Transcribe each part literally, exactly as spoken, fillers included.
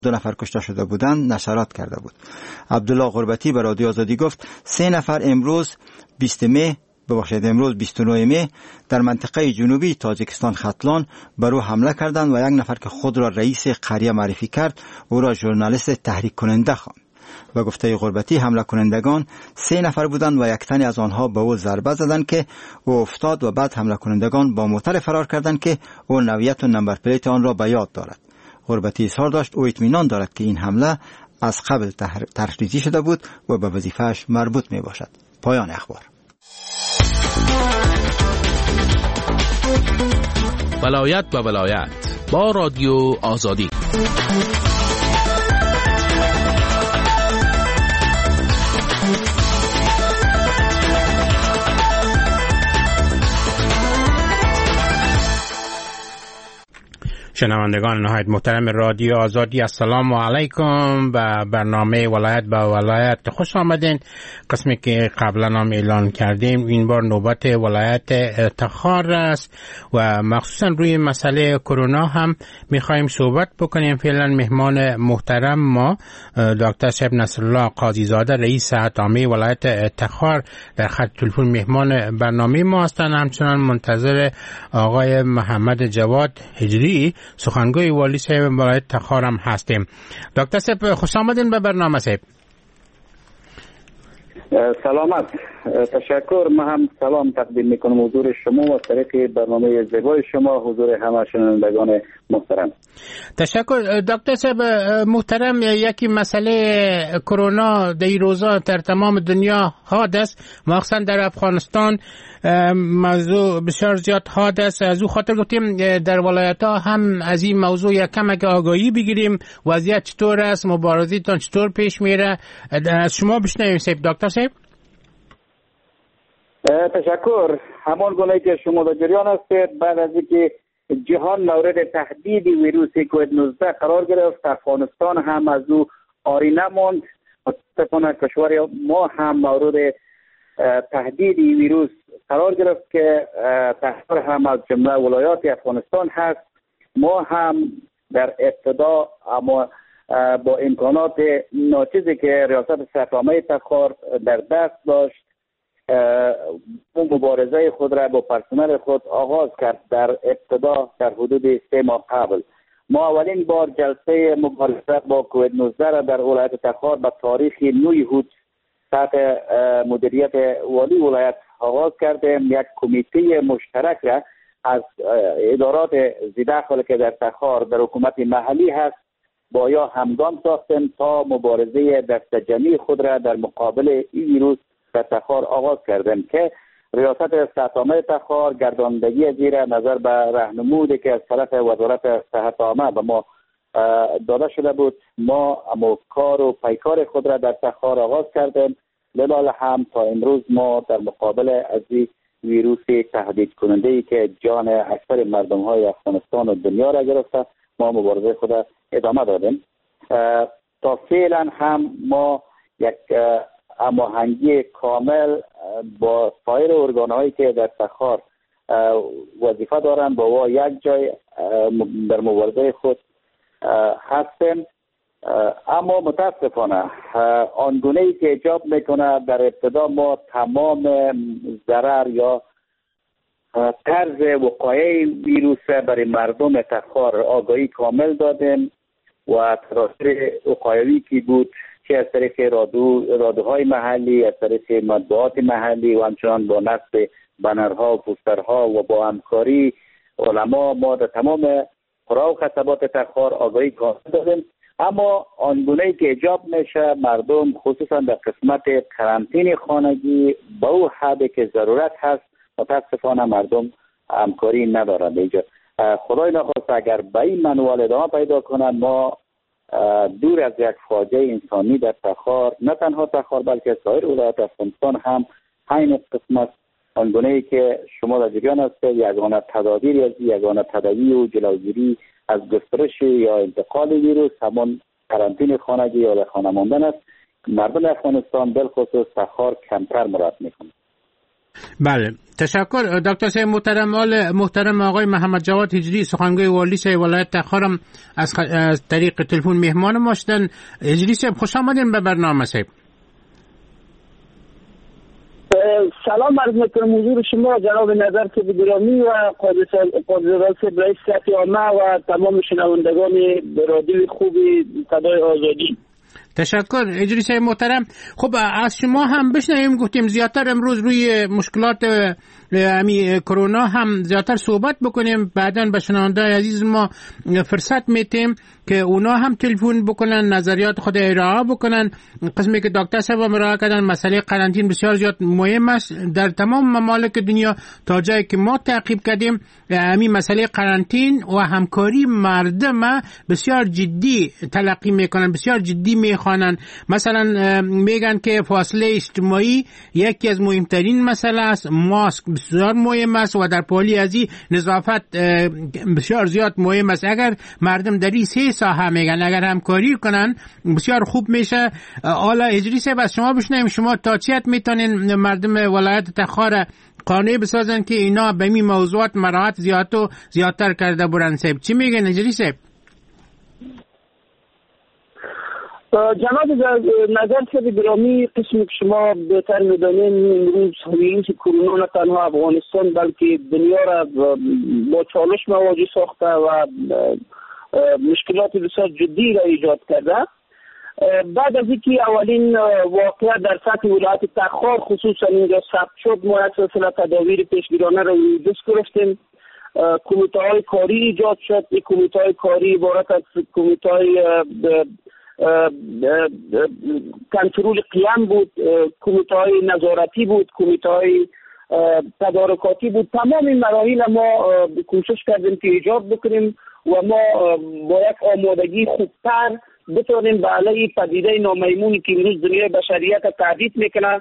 دو نفر کشته شده بودند نشرات کرده بود. عبدالله غربتی به رادیو آزادی گفت سه نفر امروز بیست مه ببخشید امروز بیست و نه مه در منطقه جنوبی تاجیکستان ختلان بر او حمله کردند و یک نفر که خود را رئیس قریه معرفی کرد او را ژورنالیست تحریک کننده خواند. به گفته غربتی حمله کنندگان سه نفر بودند و یک تن از آنها به او ضربه زدند که او افتاد و بعد حمله کنندگان با موتر فرار کردند که او نوعیت و نمبر پلیت آن را به یاد دارد. غربتی اظهار داشت او اطمینان دارد که این حمله از قبل تخطیطی شده بود و به وظیفه‌اش مربوط می باشد. پایان اخبار. ولایت به ولایت با رادیو آزادی. شنوندگان نهایت محترم رادیو آزادی، السلام علیکم. و برنامه ولایت به ولایت خوش آمدین. قسمی که قبلا هم اعلان کردیم این بار نوبت ولایت تخار است و مخصوصا روی مسئله کرونا هم میخوایم صحبت بکنیم. فعلا مهمان محترم ما دکتر صاحب نصرالله قاضی زاده رئیس صحت عامه ولایت تخار در خط تلفن مهمان برنامه ما هستند. همچنان منتظر آقای محمد جواد هجری سخنگوی والی صاحب ولایت تخار هم هستیم. دکتر صاحب خوش آمدین به برنامه صاحب. سلامت، تشکر. من هم سلام تقدیم میکنم حضور شما و طریق برنامه زیبای شما، حضور همه شنوندگان محترم. تشکر دکتر صاحب محترم. یکی مسئله کرونا در این روزا در تمام دنیا حاد است، مخصوصا در افغانستان موضوع بسیار زیاد حاد است. از او خاطر گفتیم در ولایت ها هم از این موضوع یک کم آگاهی بگیریم. وضعیت چطور است؟ مبارزتان چطور پیش میره؟ از شما بشنویم صاحب. دکتر صاحب تشکر. همان گونه که شما در جریان هستید، بعد از اینکه جهان مورد تهدید ویروس کووید نوزده قرار گرفت، افغانستان هم از او عاری نماند. متاسفانه کشور ما هم مورد تهدید ویروس قرار گرفت که تخار هم از جمله ولایات افغانستان هست. ما هم در ابتدا اما با امکانات ناچیزی که ریاست صحت عامه تخار در دست داشت مبارزه خود را با پرسنل خود آغاز کرد. در ابتدا در حدود سه ماه قبل ما اولین بار جلسه مبارزه با کووید نوزده را در ولایت تخار به تاریخ نه یهود تحت مدیریت والی ولایت آغاز کردیم. یک کمیته مشترک را از ادارات زیداخل که در تخار در حکومت محلی هست با یا همگام ساختیم تا مبارزه دستجمعی خود را در مقابل این ویروس در تخار آغاز کردیم که ریاست صحت عامه تخار گرداندگی زیر نظر به راهنمودی که از طرف وزارت صحت عامه به ما داده شده بود. ما اما کار و پیکار خود را در تخار آغاز کردیم. لذا هم تا امروز ما در مقابل از این ویروس تهدید کننده ای که جان اکثر مردم های افغانستان و دنیا را گرفته ما مبارزه خود را ادامه دادیم. تا فعلا هم ما یک هماهنگی کامل با سایر ارگان هایی که در تخار وظیفه دارند با و یک جای در مبارزه خود هستیم. اما متاسفانه آنگونه ای که ایجاب میکنه در ابتدا ما تمام ضرر یا طرز وقایع ویروس برای مردم تخار آگاهی کامل دادیم و تراصیر وقایوی که بود چه از طریق رادو رادوهای محلی، از طریق مطبوعات محلی و همچنان با نصب بنرها و پوسترها و با همکاری علما ما در تمام قرا و خطبات تخار آگاهی کامل دادیم. اما آنگونه‌ای که ایجاب میشه مردم خصوصا در قسمت قرنطینه خانگی با او حدی که ضرورت هست متاسفانه مردم همکاری ندارند. اینجا خدای نخواست اگر به این منوال ادامه پیدا کنند ما دور از یک فاجعه انسانی در تخار، نه تنها تخار بلکه سایر ولایات افغانستان هم همین قسمت آنگونه‌ای که شما در جریان هستید یگانه تدابیر از یگانه تداوی و جلوگیری از گسترش یا انتقال ویروس همون قرنطینه خانگی یا در خانه ماندن است. مردم افغانستان بالخصوص تخار کمتر مراعات میکنند. بله، تشکر دکتر صاحب محترم. آل محترم آقای محمد جواد هجری سخنگوی والی صاحب ولایت تخارم از, خ... از طریق تلفن مهمان ما شدن. هجری صاحب خوش آمدین به برنامه صاحب. سلام عرض میکنم حضور شما جناب نظر صاحب گرامی و قاضی صاحب رئیس صحت عامه و تمام شنوندگان رادیوی خوب صدای آزادی. تشکر هجری صاحب محترم. خب از شما هم بشنویم. گفتیم زیادتر امروز روی مشکلات امی کرونا هم زیادتر صحبت بکنیم، بعداً به شنونده عزیز ما فرصت میتیم که اونا هم تلفن بکنن، نظریات خود ارائه بکنن. قسمی که دکتر صاحب ارائه کردن مسئله قرنطینه بسیار زیاد مهم است در تمام ممالک دنیا. تا جایی که ما تعقیب کردیم همین مسئله قرنطینه و همکاری مردم بسیار جدی تلقی میکنن، بسیار جدی میخوانن. مثلا میگن که فاصله اجتماعی یکی از مهمترین مسئله است، ماسک بسیار مهم است و در پالی ازی نظافت بسیار زیاد مهم است. اگر مردم در این سه ساحه میگن اگر همکاری کنن بسیار خوب میشه. حالا هجری صاحب از شما بشنویم، شما تا چی حد میتونین مردم ولایت تخار قانع بسازن که اینا به این موضوعات مراعات زیاد و زیادتر کرده برن؟ صاحب چی میگن هجری صاحب؟ جناب نظر صاحب گرامی، قسمی که شما بهتر میدانین امروز ویروس کرونا نه تنها افغانستان بلکه دنیا را با چالش مواجه ساخته و مشکلات بسیار جدی را ایجاد کرده. بعد از اینکه اولین واقعه در سطح ولایت تخار خصوصا اینجا ثبت شد، ما از سلسله تدابیر پیشگیرانه را دست گرفتیم. کمیته های کاری ایجاد شد. این کمیته های کاری عبارت از کمیته های کنترل قیام بود، کمیته های نظارتی بود، کمیته های تدارکاتی بود. تمام این مراحل ما کوشش کردیم که ایجاد بکنیم و ما با یک آمادگی خوبتر بتونیم به علیه پدیده نامیمونی که امروز دنیای بشریت تهدید میکنه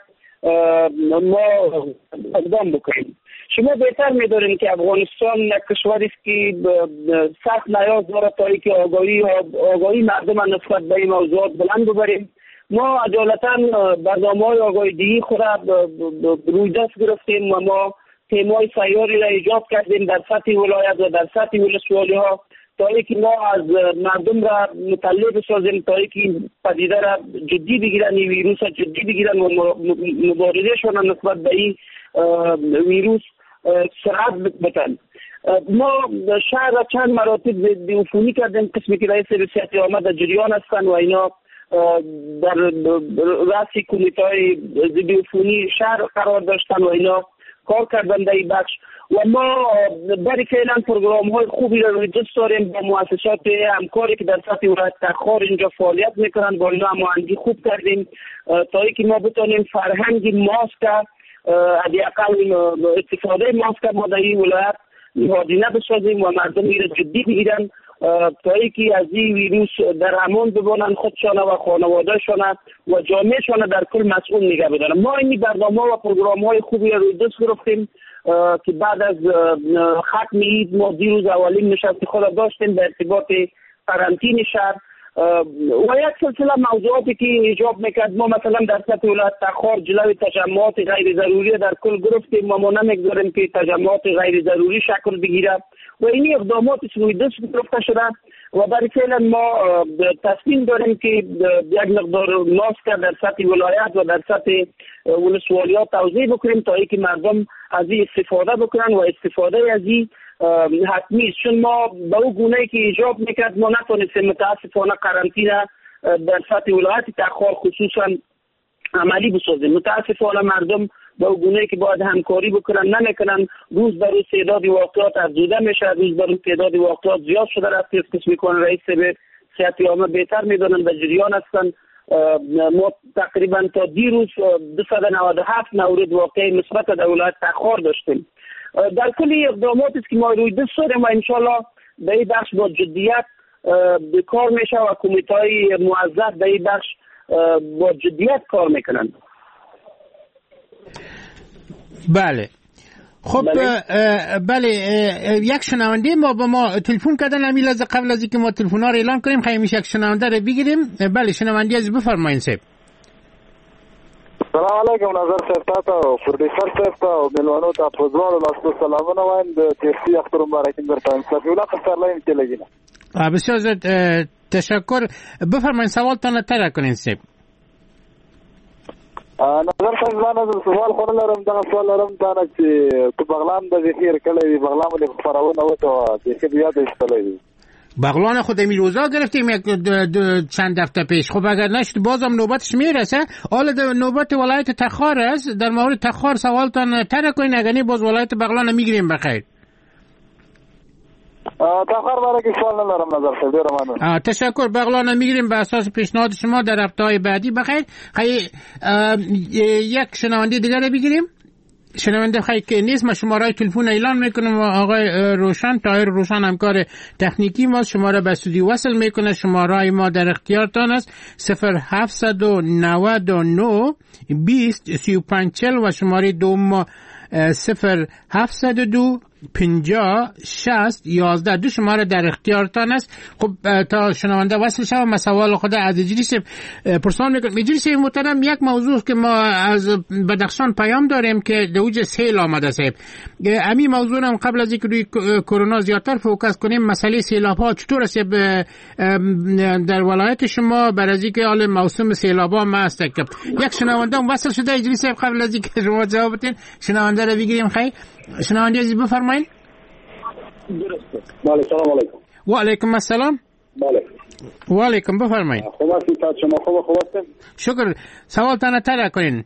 ما اقدام بکنیم. شما بهتر میدارین که افغانستان یک کشوری است که سخت نیاز داره تا اینکه آگاهی آگاهی مردم نسبت به این موضوعات بلند ببریم. ما عجالتا برنامه‌های آگاهی‌دهی خود روی دست گرفتیم و ما تیم‌های سیاری را ایجاد کردیم در سطح ولایت و در سطح ولسوالی‌ها تا اینکه ما از مردم را مطلع بسازیم تا اینکه این پدیده را جدی بگیرن، این ویروس را جدی بگیرن و مبارزه‌شان نسبت به این ویروس سرعت بتن. ما شهر را چند مراتب بی‌عفونی کردیم. قسمی که رئیس صحت عامه در جریان هستند و اینا در رأس کمیته‌های ضد عفونی شهر قرار داشتن و اینا کار کردن در این بخش و ما برای فعلا پروگرام‌های خوبی را روی دست داریم با مؤسسات همکاری که در سطح ولایت تخار اینجا فعالیت میکنن، با اینا هماهنگی خوب کردیم تا اینکه ما بتونیم فرهنگ ماسک حداقل استفاده ماسک ما در این ولایت نهادینه بسازیم و مردم این را جدی بگیرن تا اینکه از این ویروس در امان بمانند خودشان و خانوادهشان و جامعهشان در کل مسئول نگه بدارن. ما این برنامه و پروگرام‌های خوبی را روی دست گرفتیم که بعد از ختم عید ما دیروز اولین نشست خود داشتیم در ارتباط قرنطینه شهر و یک سلسله موضوعاتی که ایجاب میکرد. ما مثلا در سطح ولایت تخار جلوی تجمعات غیر ضروری در کل گرفتیم و ما نمیگذاریم که تجمعات غیر ضروری شکل بگیره و این اقدامات روی دست گرفته شده و برای فعلا ما تصمیم داریم که یک مقدار ماسک در سطح ولایت و در سطح ولسوالیات توزیع بکنیم تا اینکه مردم از این استفاده بکنن و استفاده از این حتمی است. چون ما به اون گونه‌ای که ایجاب میکرد ما نتونستیم متاسفانه قرنطینه در سطح ولایت تخار خصوصا عملی بسازیم. متاسفانه مردم با گونه‌ای که باید همکاری بکنن نمیکنن. روز به روز تعداد واقعات افزوده میشه، روز به روز تعداد واقعات زیاد شده رفته. اسکس میکنه رئیس صحت عامه بهتر میدونن در جریان هستن. ما تقریبا تا دیروز دویست و نود و هفت مورد واقعی مثبت در ولایت تخار داشتیم. در کل اقداماتی است که ما روی دست داریم و انشالله به این بخش با جدیت به کار میشه و کمیته‌های موظف به این بخش با جدیت کار میکنن. بله خب بله, بله. یک شنونده ما با ما تلفن کردن همین لحظه قبل از اینکه ما تلفن ها رو اعلان کنیم خیلی میشه یک شنونده رو بگیریم. بله شنونده از بفرمایید صاحب. سلام علیکم نظر صاحب تاسو او پروډوسر صاحب ته او ملوانو ته په ځوړو لاسو سلامونه وایم د تیرسی اختر مبارک درته صاحب الله خسر لاین کې لګینا بسیار زیاد تشکر. بفرمایید سوالتان طرح کنین سیب. نظر صاحب زما سوال خو نه لرم دا سوال لرم دا چې په بغلان د ذخیر کله بغلان د خبرونه وته د ذخیر یاد استلوي بغلان خود امی روزا گرفتیم یک چند هفته پیش. خب اگر نشد بازم نوبتش میرسه. حالا نوبت ولایت تخار است. در مورد تخار سوالتان طرح کنین اگر نه باز ولایت بغلان میگیریم بخیر. تخار برای که سوال ندارم نظر صاحب. ممنون. تشکر. بغلان میگیریم به اساس پیشنهاد شما در هفته‌های بعدی بخیر. خیلی یک شنونده دیگر بگیریم. شنونده خیلی که نیست ما شماره تلفن اعلان میکنم. آقای روشن طاهر روشن همکار تکنیکی ما شماره به استودیو وصل میکنه. شماره ما در اختیارتان است صفر هفتصد و نود و نه بیست سی و پنج چهل و شماره دوم صفر هفتصد و دو پنجاه شصت یازده. دو شماره در اختیارتان است. خب تا شنونده وصل شد ما سوال خود از اجریس پرسان میکنم. اجریس محترم یک موضوع که ما از بدخشان پیام داریم که دوج سیل آمده صاحب. امی موضوع هم قبل از اینکه روی کرونا زیادتر فوکس کنیم مسئله سیلاب ها چطور است در ولایت شما برای از اینکه حال موسم سیلاب ها ما است. یک شنونده هم وصل شده اجریس قبل از اینکه شما جواب بدین شنونده رو بگیریم. خیلی شنونده عزیز بفرمایید. درسته. بله سلام علیکم. و علیکم السلام. بله. و علیکم بفرمایید. خوب هستید تا شما خوب خوب هستید؟ شکر. سوالتان طرح کنین.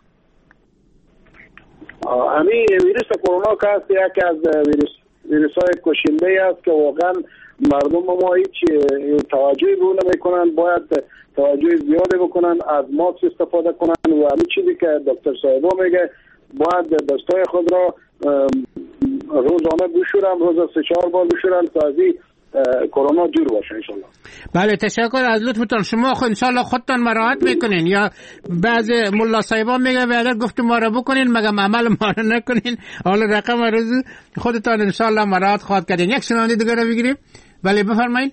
امی ویروس کرونا که است یکی از ویروس ویروس‌های کشنده است که واقعا مردم ما هیچ توجهی به اون نمیکنن. باید توجه زیادی بکنن، از ماسک استفاده کنن و همین چیزی که دکتر صاحبا میگه باید دستای خود را روزانه بشورن، روز سه چهار بار بشورن تا از این کرونا دور باشه انشالله. بله تشکر از لطفتان. شما خود انشالله خودتان مراعات میکنین یا بعض ملا صاحبان میگن بعد گفت ما را بکنین مگم عمل ما را نکنین. حالا رقم روز خودتان انشالله مراعات خواهد کردین. یک شنونده دیگه رو بگیریم. بله بفرمایید.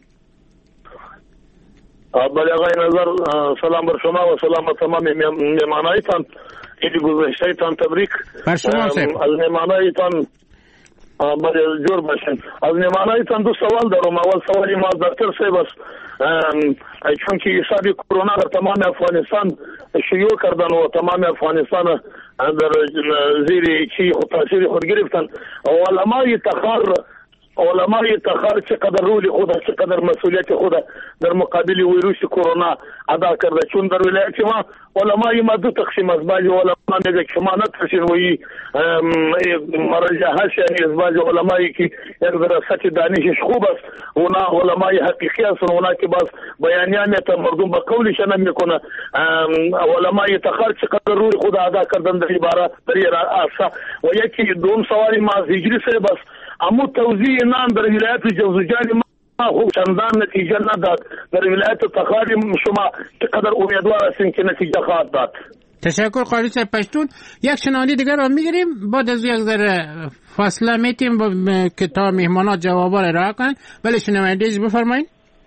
بله آقای نظر سلام بر شما و سلام بر تمام مهمانایتان. ایدی گذشتهایتان تبریک بر شما صاحب. از مهمانایتان بله جور باشین. از مهمانایتان دو سوال دارم. اول سوالی ما دکتر صاحب است چون که حساب کرونا در تمام افغانستان شیوع کردن و تمام افغانستان در زیر چی خود تاثیر خود گرفتن. علمای تخار علمای تخار چقدر رول خود چقدر مسئولیت خود در مقابل ویروس کرونا ادا کرده. چون در ولایت ما علمای ما دو تقسیم است. بعضی علما میگه که ما نترسین و این مرجع هست یعنی از بعضی علمایی که یک درست دانشش خوب است اونا علمای حقیقی هستن اونا که باز بیانیانیت مردم با قولش نمیکنه. علمای تخار چقدر رول خود ادا کردن در عبارت در اصلا. و یکی دوم سوالی ما از هجری صاحب است امو توزیع نام در ولایت جوزجان ما خوب چندان نتیجه نداد. در ولایت تخار شما چقدر امیدوار هستین که نتیجه خواهد داد. تشکر قاری صاحب پشتون. یک شنونده دیگر رو میگیریم بعد از یک ذره فاصله میتیم که تا مهمانات جوابا رو راه کنن. ولی شنونده ایز بفرمایید.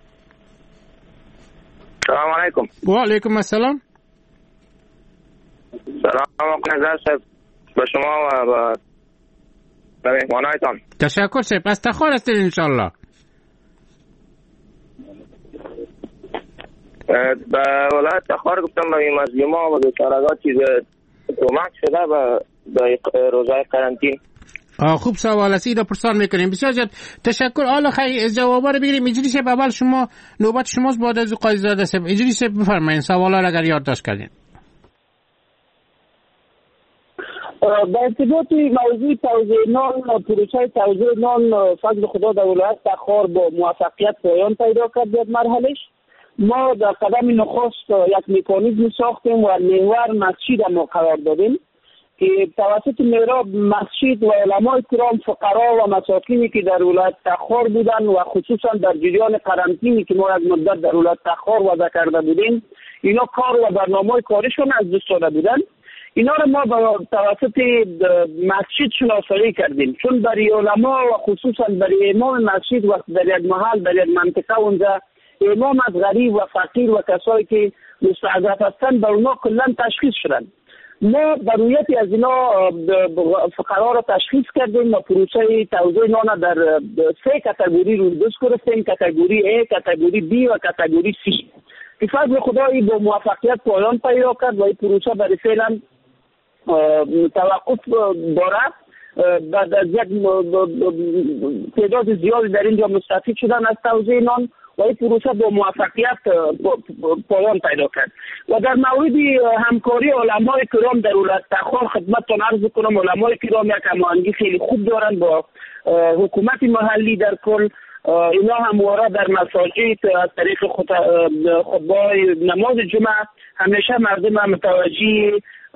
سلام علیکم. و علیکم السلام. سلام آقای نظر صاحب به شما و به مهمانایتان. تشکر صاحب. از تخار هستید انشالله. به ولایت تخار گفتم به این مظلوما و بیچارگان چیز کمک شده به روزای قرنطین. خوب سوال است. این را پرسان میکنیم. بسیار زیاد تشکر. حالا خیلی جوابا رو بگیریم. اجری صاحب اول شما نوبت شماست بعد از قاضی زاده صاحب. اجری صاحب بفرمایید سوالا را اگر یادداشت کردین. با ارتباط موضوع توزیع نان پروسه توزیع نان فضل خدا در ولایت تخار با موفقیت پایان پیدا کرد در مرحلهش. ما در قدم نخست یک مکانیزم ساختیم و محور مسجد ما قرار دادیم که توسط محراب مسجد و علمای کرام فقرا و مساکینی که در ولایت تخار بودن و خصوصا در جریان قرنطینی که ما از مدت در ولایت تخار وضع کرده بودیم اینا کار و برنامه کارشون از دست داده بودن. اینا رو ما با توسط مسجد شناسایی کردیم چون برای علما و خصوصا برای امام مسجد وقت در یک محل در یک منطقه اونجا امام از غریب و فقیر و کسایی که مستضعف هستند در اونا کلا تشخیص شدن. ما در رویتی از اینا فقرا را تشخیص کردیم و پروسه توزیع نان در سه کاتگوری رو دوست گرفتیم، کاتگوری A، کاتگوری B و کاتگوری C. به فضل خدایی با موفقیت پایان پیدا کرد و این پروسه برای فعلا توقف دارد. بعد از یک تعداد زیادی در اینجا مستفید شدن از توزیع نان و این پروسه با موفقیت پایان پیدا کرد. و در مورد همکاری علمای کرام در ولایت تخار خدمتتان عرض کنم، علمای کرام یک هماهنگی خیلی خوب دارند با حکومت محلی در کل. اینا همواره در مساجد از طریق خطبه‌های نماز جمعه همیشه مردم هم متوجه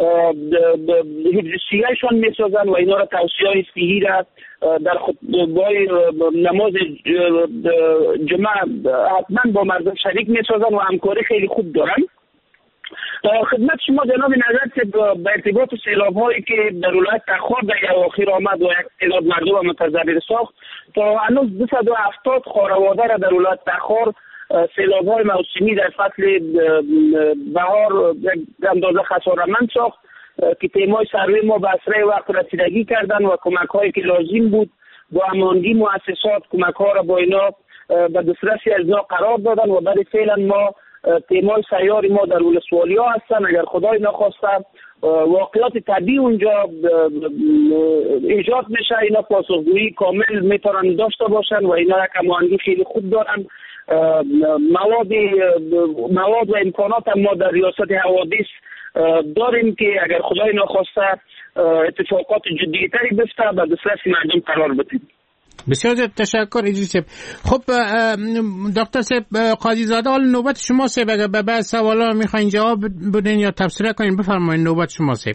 حفظ سیهشان می سازن و اینا را توصیه صحیح را در خطبه‌های نماز جمعه حتما با مردم شریک می سازن و همکاری خیلی خوب دارن. خدمت شما جناب نظر که به ارتباط سیلاب هایی که در ولایت تخار در اواخر آمد و یک تعداد مردم متضرر ساخت، تا هنوز دویست و هفتاد خانواده را در ولایت تخار سیلاب های موسمی در فصل بهار اندازه خسارتمند ساخت که تیمای سروی ما به اسرع وقت رسیدگی کردن و کمک هایی که لازم بود با هماهنگی مؤسسات کمک ها را با اینا به دسترسی از اینا قرار دادن و برای فعلا ما تیمای سیار ما در ولسوالی ها هستن. اگر خدای نخواسته واقعات طبیعی اونجا ایجاد میشه، اینا پاسخگویی کامل میتونن داشته باشن و اینا یک هماهنگی خیلی خوب دارن. مواد مواد و امکانات ما در ریاست حوادث داریم که اگر خدای نخواسته اتفاقات جدی‌تری بیفته به دسترس مردم قرار بدیم. بسیار تشکر ادریس صاحب. خب دکتر صاحب قاضی زاده، حال نوبت شما صاحب، اگر به بعض سوالا میخواین جواب بدین یا تفسیر کنین بفرمایید، نوبت شما صاحب.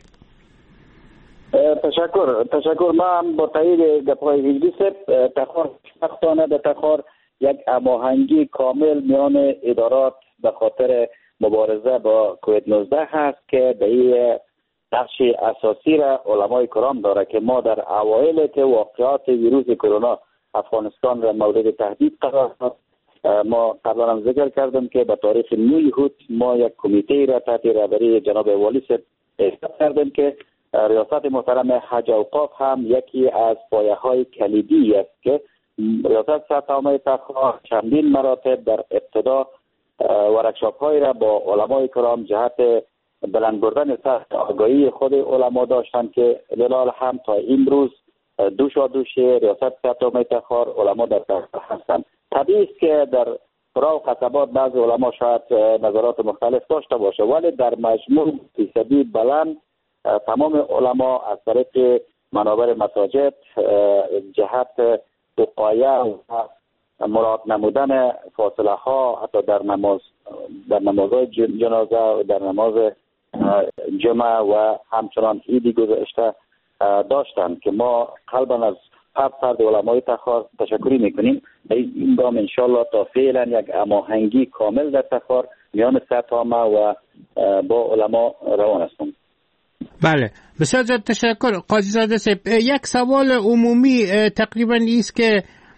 تشکر تشکر من با تایید گپ‌های ادریس صاحب، تخار شخصانه به تخار یک هماهنگی کامل میان ادارات به خاطر مبارزه با کووید نوزده هست که به این نقش اساسی را علمای کرام داره که ما در اوایل که واقعات ویروس کرونا افغانستان را مورد تهدید قرار داد، ما قبلا هم ذکر کردم که به تاریخ نه اوت ما یک کمیته را تحت رهبری جناب والی صاحب تأسیس کردیم که ریاست محترم حج اوقاف هم یکی از پایه‌های کلیدی است که ریاست سطح تخار چندین مراتب در ابتدا ورکشاپ های را با علمای کرام جهت بلند بردن سطح آگاهی خود علما داشتند که للال هم تا امروز دوشا دوش ریاست سطح تخار علما در تخار هستند. طبیعی است که در قرا و قصبات بعض علما شاید نظرات مختلف داشته باشه، ولی در مجموع فیصدی بلند تمام علما از طریق منابر مساجد جهت وقایه و مراد نمودن فاصله ها حتی در نماز در نمازهای جنازه و در نماز جمعه و همچنان عیدی گذشته داشتند که ما قلبا از هر فرد علمای تخار تشکری میکنیم. این دام انشالله تا فعلا یک هماهنگی کامل در تخار میان سطح و با علما روان هستیم. بله بسیار تشکر قاضی زاده صاحب. یک سوال عمومی تقریبا است که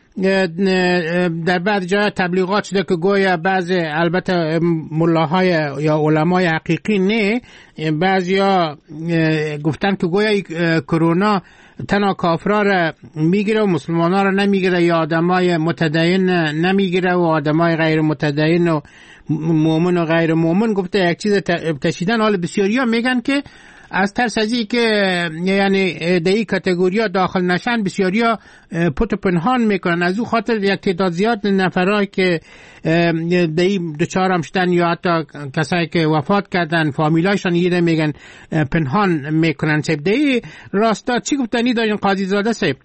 در بعض جای تبلیغات شده که گویا بعض البته ملاهای یا علمای حقیقی نه، بعضیا گفتن که گویا کرونا تنها کافرا را میگیره و مسلمانا را نمیگیره یا آدمای متدین نمیگیره و آدمای غیر متدین و مؤمن و غیر مؤمن. گفته یک چیز تشدیدن. حال بسیاریا میگن که از ترس از این که یعنی در این کاتگوریا داخل نشن بسیاریا پت و پنهان میکنن، از او خاطر یک تعداد زیاد نفرای که در این دچار هم شدن یا حتی کسایی که وفات کردن فامیلایشان یه میگن پنهان میکنن. صاحب در این راستا چی گفتنی دارین قاضی زاده صاحب؟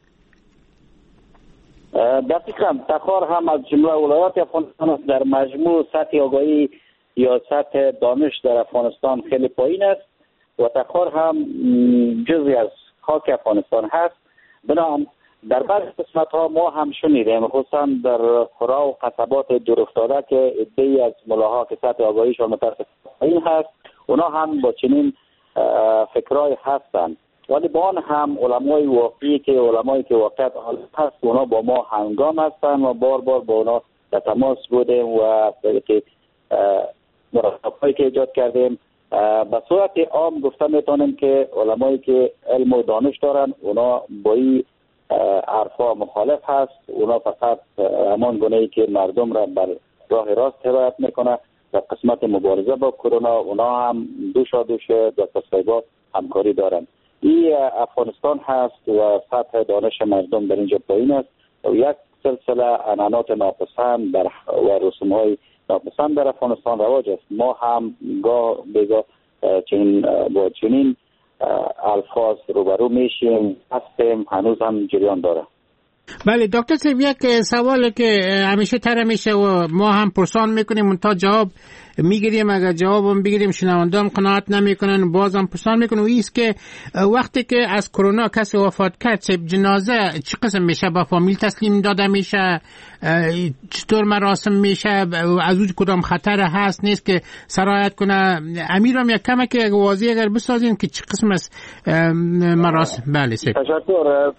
دقیقاً تخار هم از جمله ولایات افغانستان در مجموع سطح آگاهی یا سطح دانش در افغانستان خیلی پایین است و تخار هم جزئی از خاک افغانستان هست. بنابراین در بعض قسمت ها ما هم شنیدیم خصوصا در قرا و قصبات دورافتاده که عده‌ای از ملاها که سطح آگاهیشان متاسف این هست، اونا هم با چنین فکرای هستند، ولی با آن هم علمای واقعی که علمایی که واقعیت هست اونا با ما هنگام هستند و بار بار با اونا در تماس بودیم و طریق مرافقایی که ایجاد کردیم به صورت عام گفته میتونیم که علمایی که علم و دانش دارن اونا با این حرفا مخالف هست. اونا فقط همان گونه‌ای که مردم را بر راه راست هدایت میکنه. در قسمت مبارزه با کرونا اونا هم دوشا دوش دکتر صیبا همکاری دارن. این افغانستان هست و سطح دانش مردم در اینجا پایین است و یک سلسله عنعنات ناپسند در و رسوم‌های ناپسند در افغانستان رواج است. ما هم گاه بگاه چنین با چنین الفاظ روبرو میشیم، هستیم، هنوز هم جریان داره. بله دکتر صاحب، یک سوالی که همیشه طرح میشه و ما هم پرسان میکنیم اون تا جواب میگیریم، اگر جوابم بگیریم شنوندان قناعت نمیکنن بازم پرسان میکنن و ایست که وقتی که از کرونا کسی وفات کرد جنازه چه قسم میشه؟ با فامیل تسلیم داده میشه؟ چطور مراسم میشه؟ از اون کدام خطر هست نیست که سرایت کنه؟ امیرم یک کمه که واضح اگر بسازین که چه قسم از مراسم. بله سید تشکر.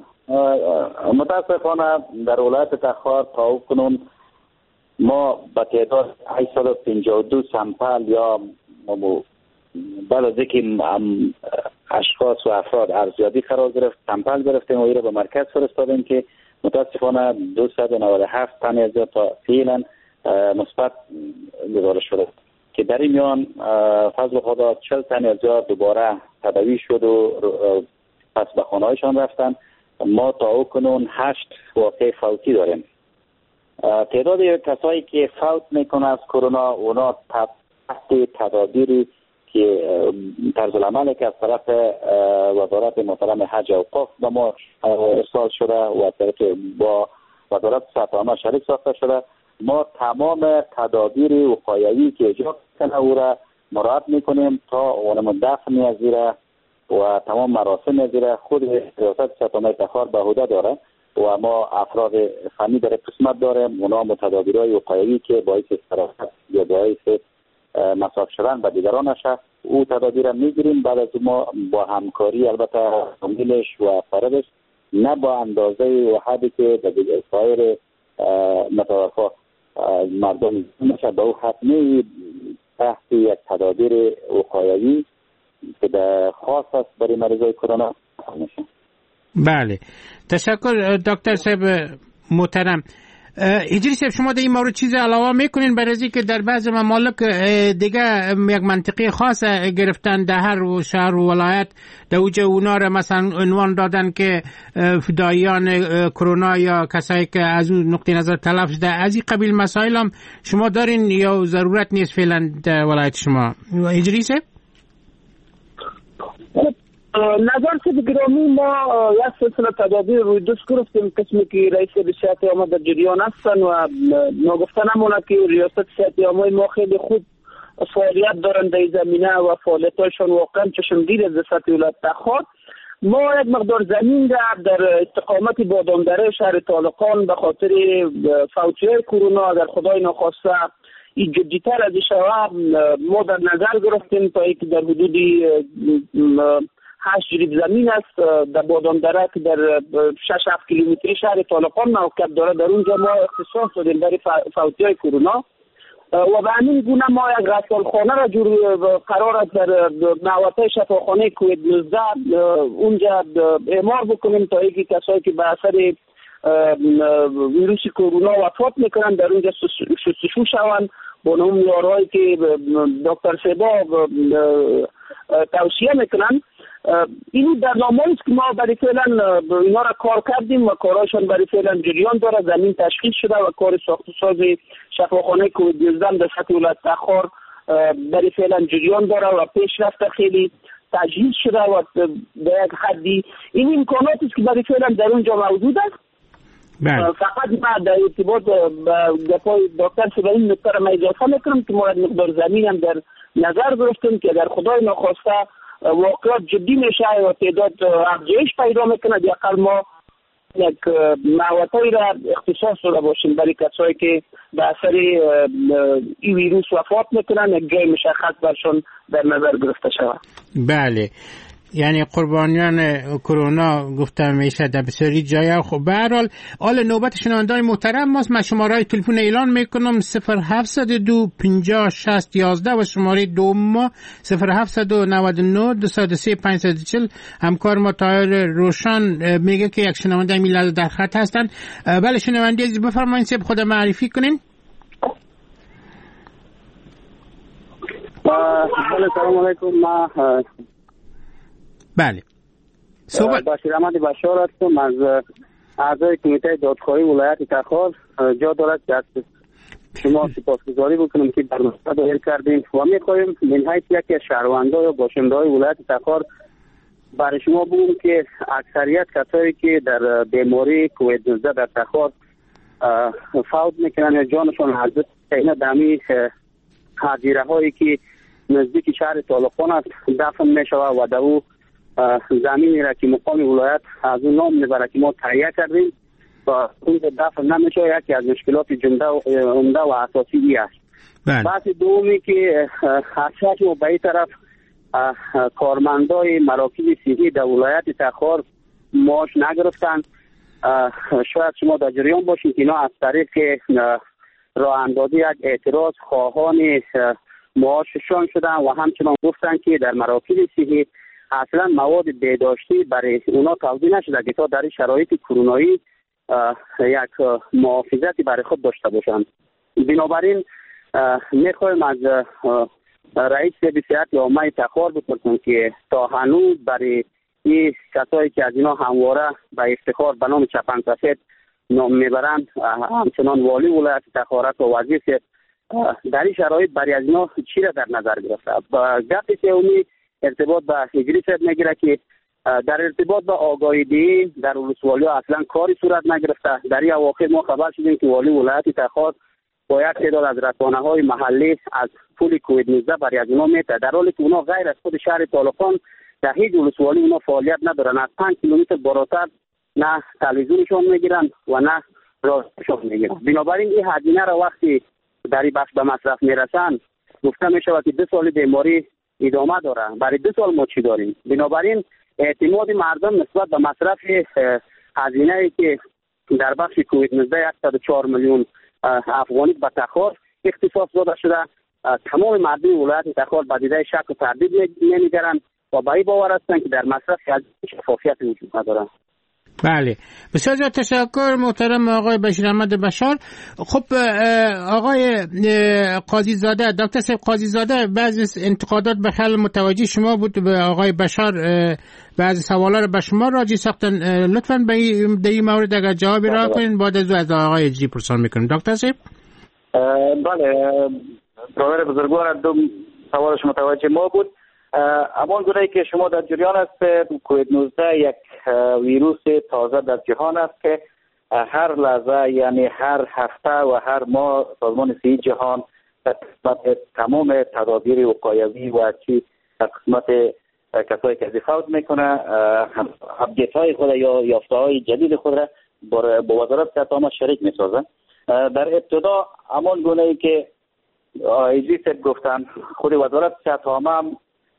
متاسفانه در ولایت تخار تا کنون ما با تعداد هشتصد و پنجاه و دو سمپل یا بعد از اینکه اشخاص و افراد ارزیابی قرار گرفت سمپل گرفتیم و این را به مرکز فرستادیم که متاسفانه دویست و نود و هفت تن از تا فعلا مثبت گزارش شده که در این میان فضل خدا چهل تن از دوباره تداوی شد و پس به خانه‌هایشان رفتن. ما تا او کنون هشت واقع فوتی داریم. تعداد کسایی که فوت میکنه از کرونا اونا تحت تدابیری که طرز العملی که از طرف وزارت محترم حج و اوقاف به ما ارسال شده و طرف با وزارت صحت عامه شریک ساخته شده، ما تمام تدابیر وقایوی که ایجاد کنه او را مراعات میکنیم تا اون دفن ازیره و تمام مراسم ازیره خود ریاست صحت عامه تخار به عهده داره و ما افراد فنی در قسمت داریم. اونا متدابیرهای وقایوی که باعث استراحت یا باعث مصاف شدن به دیگران نشه او تدابیر میگیریم. بعد از ما با همکاری البته فامیلش و فردش نه با اندازه و حدی که در سایر متوفا مردم نشه به او حتمی تحت یک تدابیر وقایوی که در خاص است برای مریضای کرونا میشه. بله تشکر دکتر صاحب محترم. هجری صاحب شما در این مورد چیز علاوه میکنین برای از که در بعض ممالک دیگه یک منطقه خاص گرفتن در هر شهر و ولایت در اوج اونا را مثلا عنوان دادن که فدایان کرونا یا کسایی که از اون نقطه نظر تلف شده؟ از این قبیل مسائل هم شما دارین یا ضرورت نیست فعلا در ولایت شما؟ هجری صاحب نظر که گرامی ما یک سلسله تدابیر روی دوست گرفتیم قسمی که رئیس صحت عامه در جریان هستن و ناگفته نمونه که ریاست صحت عامه ما خیلی خوب فعالیت دارن در زمینه و فعالیتاشون واقعا چشمگیر از سطح ولایت تخار. ما یک مقدار زمین در استقامت بادامدره شهر طالقان به خاطر فوتی‌های کرونا در خدای ناخواسته این جدی‌تر از شود ما در نظر گرفتیم تا اینکه در حدود هشت جریب زمین است در بادامدره که در شش هفت کیلومتری شهر طالقان موقعیت داره. در اونجا ما اختصاص دادیم برای فوتی‌های کرونا و به همین گونه ما یک غسالخانه را جور قرار است در محوطه شفاخانه کووید نوزده اونجا اعمار بکنیم تا اینکه کسایی که به اثر ویروس کرونا وفات میکنن در اونجا شستشو شوند با اون معیارهایی که دکتر سبا توصیه میکنن. اینو در نامه‌ای است که ما برای فعلا اینا را کار کردیم و کارهاشون برای فعلا جریان داره. زمین تشخیص شده و کار ساخت و ساز شفاخانه کووید نوزده در سطح ولایت تخار برای فعلا جریان داره و پیشرفت خیلی تجهیز شده و به یک حدی این امکاناتی است که برای فعلا در اونجا موجود است. فقط ما در ارتباط با گپای دکتر سبا این نکته را اضافه میکنم که ما مقدار زمین هم در نظر گرفتیم که در خدای ناخواسته واقعات جدی میشه و تعداد افزایش پیدا میکنه دیگر ما یک محوطه‌ای را اختصاص داده باشیم برای کسایی که به اثر این ویروس وفات میکنن یک جای مشخص برشون در نظر گرفته شود. بله یعنی قربانیان کرونا گفتم میشه در بسیاری جای. خب به هر حال آل نوبت شنوندگان محترم ماست. من شماره تلفن اعلان میکنم صفر هفتصد و دو پنجاه شصت یازده و شماره دو ما صفر هفتصد و نود و نه دویست و سه پانصد و چهل. همکار ما طاهر روشن میگه که یک شنونده میلاد در خط هستن. بله شنونده عزیز بفرمایید سب خود معرفی کنین. بله سلام علیکم. ما بله صحبت بشیر احمد بشار هستم از اعضای کمیته دادخواهی ولایت تخار. جا دارد که از شما سپاسگزاری بکنم که در نقطه دایر کردیم و میخواهیم من حیث یکی از شهروندان یا باشنده‌های ولایت تخار برای شما بگم که اکثریت کسایی که در بیماری کووید نوزده در تخار فوت میکنن یا جانشون از اینا دمی حجیره هایی که نزدیک شهر طالقان است دفن میشود و در او زمینی را که مقام ولایت از اون نام میبره که ما تهیه کردیم و اون دفن نمیشه. یکی از مشکلات جمله عمده و اساسی ای است. بحث دومی که اکثر ما به این طرف کارمندای مراکز صحی در ولایت تخار معاش نگرفتند. شاید شما در جریان باشید که اینا از طریق راه اندازی یک اعتراض خواهان معاششان شدن و همچنان گفتن که در مراکز صحی اصلا مواد بهداشتی برای اونا توزیع نشده که تا در شرایط کرونایی یک محافظتی برای خود داشته باشند. بنابراین میخوایم از رئیس صحت عامه تخار بپرسیم که تا هنوز برای این کسایی که از اینا همواره به افتخار به نام چپن سفید نام میبرند همچنان والی ولایت تخار و وزیر در این شرایط برای از اینا چی را در نظر گرفته؟ گپی که اونی ارتباط به هجری صاحب میگیره که در ارتباط به آگاهی دهی در ولسوالی ها اصلا کاری صورت نگرفته. در این اواخر ما خبر شدیم که والی ولایت تخار با یک تعداد از رسانه های محلی از پول کووید نوزده برای از اونا میته، در حالی که اونا غیر از خود شهر طالقان در هیچ ولسوالی اونا فعالیت ندارن. از پنج کیلومتر بالاتر نه تلویزیونشون میگیرن و نه راستشون میگیرن. بنابراین این هزینه را وقتی در این بخش به مصرف میرسن گفته میشود که دو سال بیماری ادامه داره. برای دو سال ما چی داریم؟ بنابراین اعتماد مردم نسبت به مصرف هزینه‌ای که در بخش کووید نوزده صد و چهار میلیون افغانی به تخار اختصاص داده شده، تمام مردم ولایت تخار به دیده شک و تردید نمیگرند و به این باور هستند که در مصرف شفافیت وجود نداره. بله بسیار زیاد تشکر محترم آقای بشیر احمد بشار. خب آقای قاضی زاده، دکتر صاحب قاضی زاده، بعضی انتقادات به خیال متوجه شما بود به آقای بشار، بعضی سوالا رو به شما راجع ساختن. لطفاً به این مورد اگر جوابی را کنین بعد از از آقای جی پرسان میکنیم. دکتر صاحب بله برادر بزرگوار دو سوالش متوجه ما بود. اما گونه که شما در جریان است کووید نوزده یک ویروس تازه در جهان است که هر لحظه یعنی هر هفته و هر ماه سازمان صحی جهان تمام تدابیر وقایوی و چی در قسمت کسایی که فوت میکنه اپدیت های خود یا یافته های جدید خود را با وزارت صحت عامه شریک میسازه. در ابتدا همان گونه ای که ایجی صاحب گفتن خود وزارت صحت عامه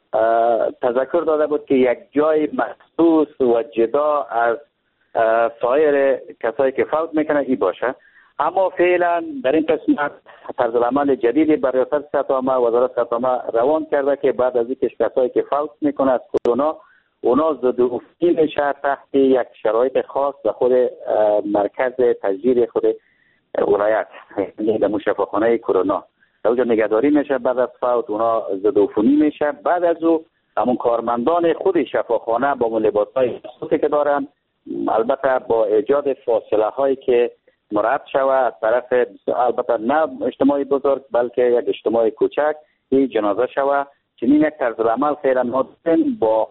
تذکر داده بود که یک جای مخصوص و جدا از سایر کسایی که فوت میکنه ای باشه. اما فعلا در این قسمت طرز عمل جدیدی برای ریاست صحت عامه وزارت صحت عامه روان کرده که بعد از اینکه کسایی که فوت میکنه از کرونا اونا ضدعفونی میشه تحت یک شرایط خاص به خود مرکز تجدید خود ولایت در مشفاخانه کرونا در اونجا نگهداری میشه. بعد از فوت اونا ضدعفونی میشه. بعد از او همون کارمندان خود شفاخانه با لباسهای خاصی که دارن البته با ایجاد فاصله هایی که مراد شوه از طرف البته نه اجتماعی بزرگ بلکه یک اجتماعی کوچک این جنازه شوه. چنین یک طرز عمل خیلی نادرست با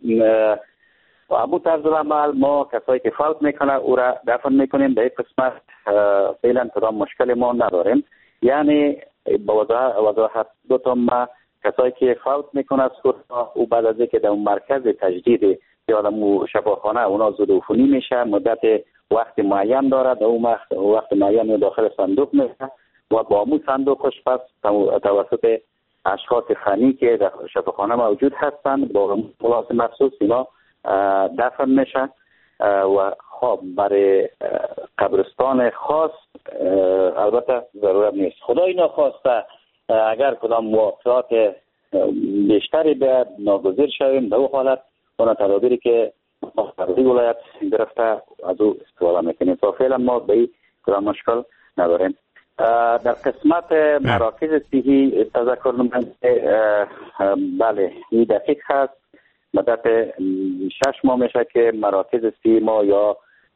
ابو طرز عمل ما کسایی که فوت میکنه او را دفن میکنیم. در این قسمت فعلا کدام مشکل ما نداریم. یعنی با وضاحت دو تا ما کسایی که فوت میکنه از کرونا او بعد از اینکه در مرکز تجدید یا در شفاخانه اونا ضدعفونی میشه مدت وقت معین دارد. او وقت معین داخل صندوق میشه و با مو صندوقش پس توسط اشخاص فنی که در شفاخانه موجود هستند با ملاس مخصوص اینا دفن میشه و خب برای قبرستان خاص البته ضرورت نیست. خدای ناخواسته اگر کدام واقعات بیشتری به ناگزیر شویم، در حالت اون تدابیری که فرضی ولایت گرفته از او استفاده میکنیم. تا فعلا ما به این کدام مشکل نداریم. در قسمت مراکز صحی تذکر نمونده بله این دقیق هست. مدت شش ماه میشه که مراکز صحی ما یا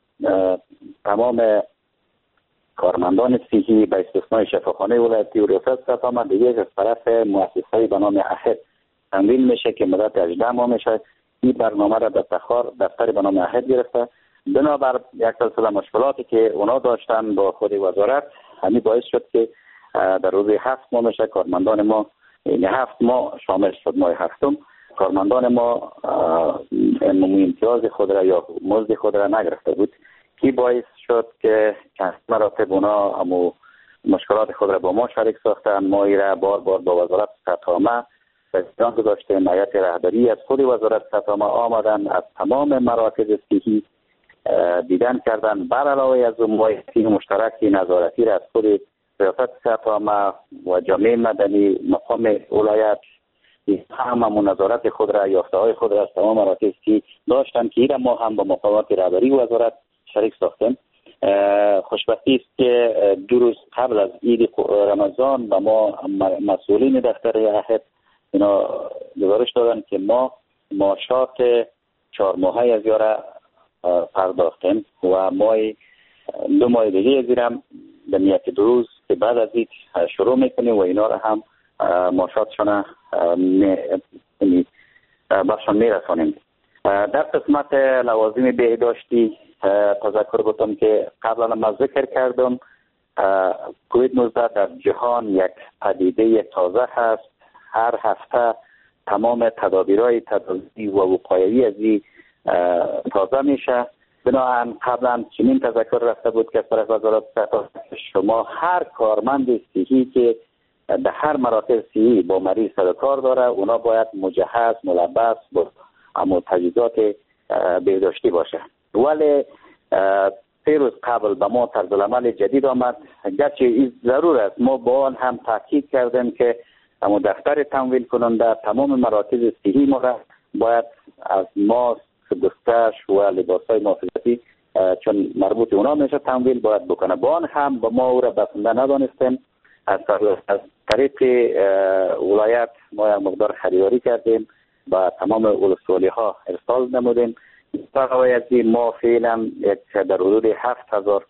تمام کارمندان صحی به استثنای شفاخانه ولایتی و ریاست سرطان دیگه از طرف مؤسسه به نام احد تمویل میشه که مدت هجده ماه میشه. این برنامه را در تخار دفتر به نام احد گرفته. بنابر یک سلسله مشکلاتی که اونا داشتن با خود وزارت، همین باعث شد که در روز هفت ماه میشه کارمندان ما، یعنی هفت ماه شامل شد ماه هفتم، کارمندان ما عمومی امتیاز خود را یا مزد خود را نگرفته بود که باعث شد که چند مراتب اونا امو مشکلات خود را با ما شریک ساختن. ما ای را بار بار با وزارت سطحامه بسیار گذاشته. هیئت رهبری از خود وزارت سطحامه آمدن از تمام مراکز صحی دیدن کردن. بر علاوه از اون ما مشترکی نظارتی را از خود ریاست سطحامه و جامعه مدنی مقام ولایت همه نظارت خود را یافته های خود را از تمام مراکز که داشتن که ایره ما هم با مقامات رهبری وزارت شریک ساختیم. خوشبختی است که دو روز قبل از عید رمضان به ما مسئولین دفتر احد اینا گزارش دادن که ما معاشات چهار ماهه از یاره پرداختیم و ما دو ماه دیگه از ایرم به نیت دو روز که بعد از این شروع میکنیم و اینا را هم معاشاتشان برشان میرسانیم. در قسمت لوازم بهداشتی تذکر گفتم که قبلا ما ذکر کردم کووید نوزده در جهان یک پدیده تازه هست. هر هفته تمام تدابیرهای تداوی و وقایوی از این تازه میشه. بنابراین قبلا چنین تذکر رفته بود که طرف وزارت صحت شما هر کارمند صحی که در هر مراکز صحی با مریض سر کار داره اونا باید مجهز ملبس با اما تجهیزات بهداشتی باشه. ولی سه روز قبل به ما طرز العمل جدید آمد. گرچه این ضرور است ما با آن هم تاکید کردیم که اما دفتر تمویل کننده تمام مراکز صحی ما را باید از ماسک، دستکش و لباسهای محافظتی چون مربوط اونا میشه تمویل باید بکنه. با آن هم با ما او را بسنده ندانستیم. از طریق ولایت ما یک مقدار خریداری کردیم با تمام ولسوالی ها ارسال نمودیم. برای از ما فعلا در حدود هفت هزار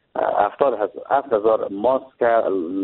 هفت هزار ماسک